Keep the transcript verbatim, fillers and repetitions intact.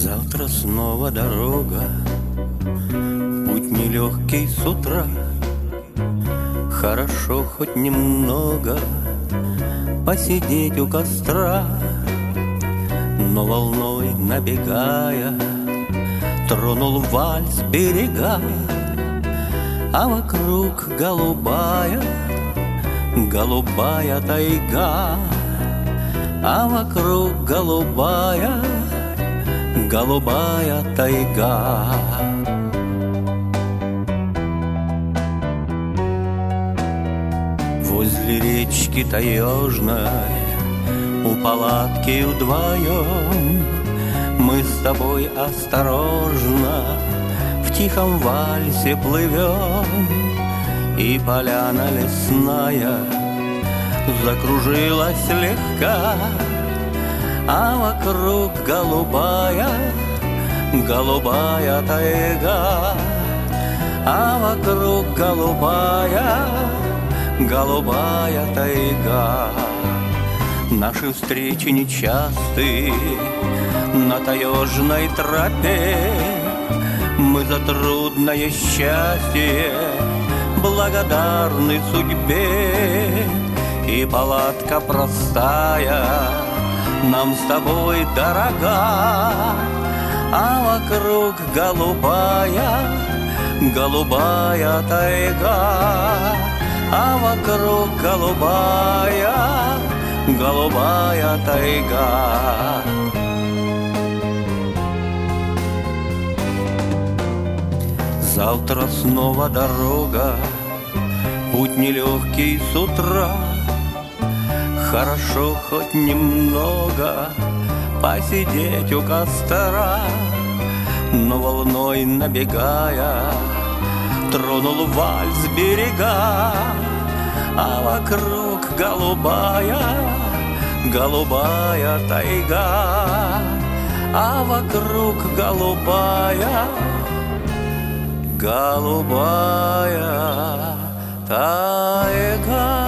Завтра снова дорога, путь нелегкий с утра. Хорошо хоть немного посидеть у костра, но волной набегая тронул вальс берега, а вокруг голубая, голубая тайга, а вокруг голубая, голубая тайга. Возле речки таежной, у палатки вдвоем, мы с тобой осторожно в тихом вальсе плывем, и поляна лесная закружилась слегка, а вокруг голубая, голубая тайга, а вокруг голубая, голубая тайга. Наши встречи нечасты на таежной тропе, мы за трудное счастье благодарны судьбе, и палатка простая нам с тобой дорога, а вокруг голубая, голубая тайга, а вокруг голубая, голубая тайга. Завтра снова дорога, путь нелегкий с утра. Хорошо хоть немного посидеть у костра, но волной набегая тронул вальс берега, а вокруг голубая, голубая тайга, а вокруг голубая, голубая тайга.